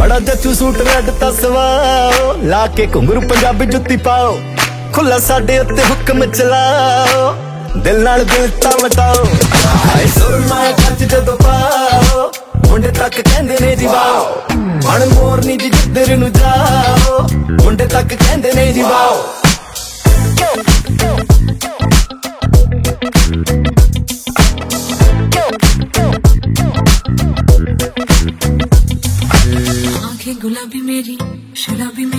बड़ा जचू suit red तसवाओ, लाके घुंगरू पंजाबी जुत्ती पाओ, खुला साडे उत्ते हुक्म चलाओ, दिल नाल दिल ता मटाओ। हाय सुरमा खच जदों पाओ, मुंडे तक कहंदे ने जी वाओ, मन मोरनी जी जिधर नू जाओ, मुंडे तक कहंदे ने जी वाओ। आंखें गुलाबी मेरी शराबी